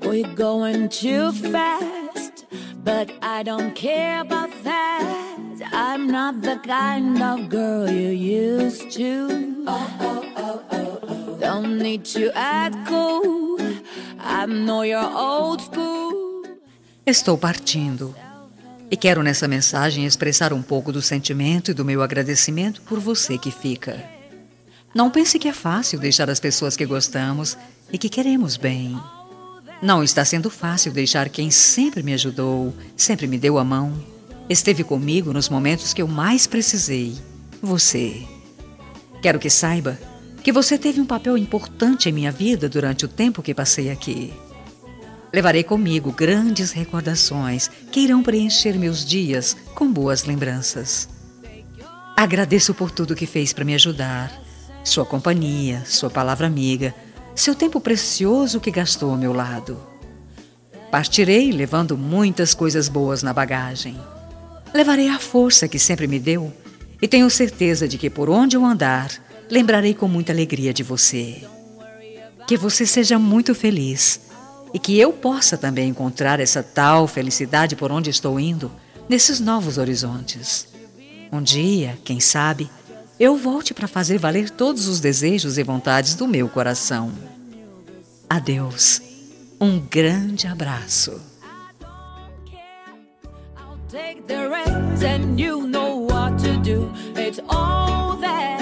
We're going too fast, but I don't care about that. I'm not the kind of girl you used to. Don't need to act cool. I know you're old school. Estou partindo. E quero nessa mensagem expressar um pouco do sentimento e do meu agradecimento por você que fica. Não pense que é fácil deixar as pessoas que gostamos e que queremos bem. Não está sendo fácil deixar quem sempre me ajudou, sempre me deu a mão, esteve comigo nos momentos que eu mais precisei, você. Quero que saiba que você teve um papel importante em minha vida durante o tempo que passei aqui. Levarei comigo grandes recordações que irão preencher meus dias com boas lembranças. Agradeço por tudo que fez para me ajudar, sua companhia, sua palavra amiga, seu tempo precioso que gastou ao meu lado. Partirei levando muitas coisas boas na bagagem. Levarei a força que sempre me deu e tenho certeza de que por onde eu andar, lembrarei com muita alegria de você. Que você seja muito feliz e que eu possa também encontrar essa tal felicidade por onde estou indo, nesses novos horizontes. Um dia, quem sabe, eu volte para fazer valer todos os desejos e vontades do meu coração. Adeus. Um grande abraço. Take the reins and you know what to do. It's all that